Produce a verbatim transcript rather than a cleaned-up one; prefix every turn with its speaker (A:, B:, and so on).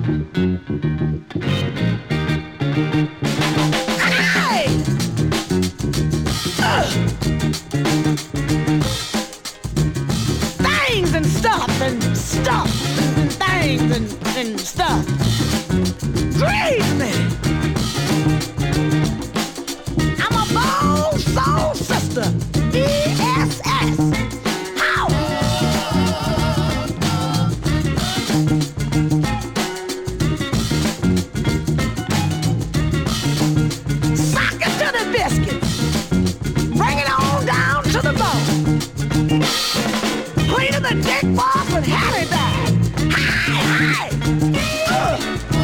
A: Hey! Uh. Things and stuff and stuff and things and, and stuff. Grieve me. I'm a bold soul sister. E S S. How? Sock it to the biscuit. Bring it on down to the bone. Cleaner than Dick Boss and Harry Bag. Hi, hi. Uh.